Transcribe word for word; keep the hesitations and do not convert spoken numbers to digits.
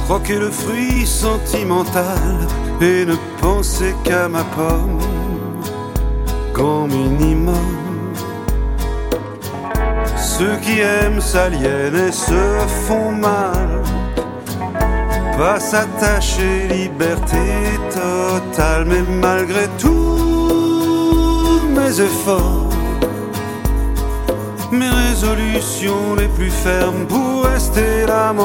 croquer le fruit sentimental et ne penser qu'à ma pomme, grand minimum. Ceux qui aiment s'aliènent et se font mal, pas s'attacher, liberté totale. Mais malgré tous mes efforts, mes résolutions les plus fermes pour rester là.